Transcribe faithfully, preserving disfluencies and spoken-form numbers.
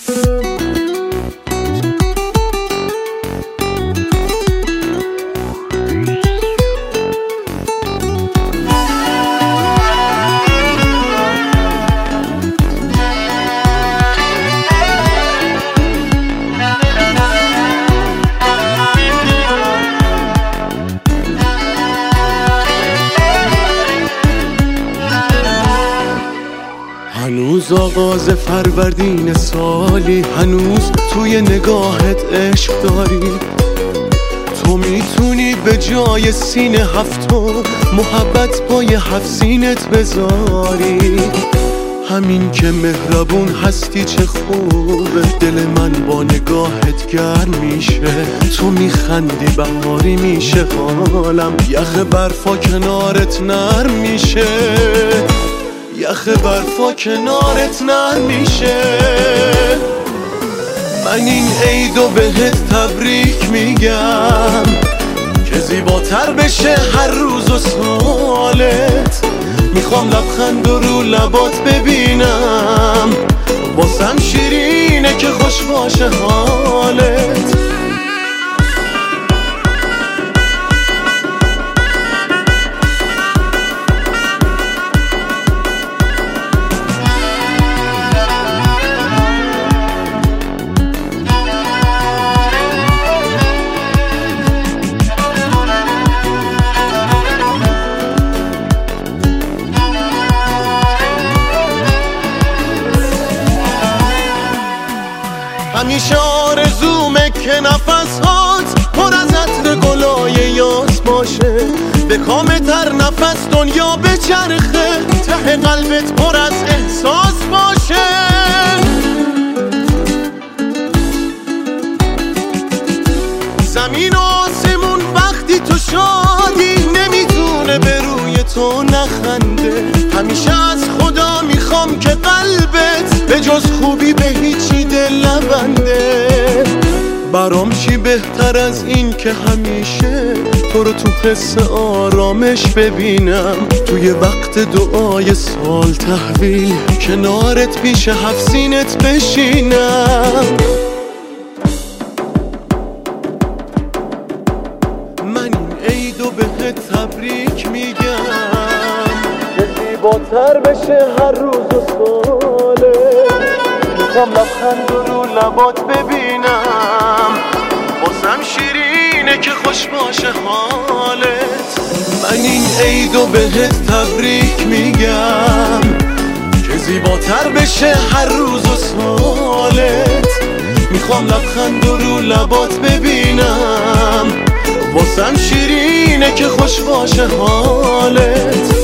هنوز آغاز فروردین سالی، هنوز توی نگاهت عشق داری. تو میتونی به جای سینه هفتم محبت پای هفت سینت بذاری. همین که مهربون هستی چه خوبه، دل من با نگاهت گرم میشه. تو میخندی بهاری میشه حالم، یخ برفا کنارت نرم میشه. یخ برفا کنارت نرم میشه. من این عیدو بهت تبریک میگم که زیباتر بشه هر روز و سالت. میخوام لبخند رو لبات ببینم، واسم شیرینه که خوش باشه حالت. همیشه آرزومه که نفس‌هات پر از عطر گلای یاس باشه. به کام تر نفس دنیا بچرخه، ته قلبت پر از احساس باشه. زمین و آسمون وقتی تو شادی نمیتونه به روی تو نخنده. همیشه از خدا میخوام که قلبت به جز خوبی به هیچی دل نبنده. برام چی بهتر از این که همیشه تو رو تو حس آرامش ببینم. توی وقت دعای سال تحویل کنارت پیش هفت سینت بشینم. من این عیدو بهت تبریک میگم که زیباتر بشه هر روز و ساله. میخوام لبخند رو لبات ببینم، بازم شیرینه که خوش باشه حالت. من این عیدو بهت تبریک میگم که زیباتر بشه هر روز و سالت. میخوام لبخند رو لبات ببینم، واسم شیرینه که خوش باشه حالت.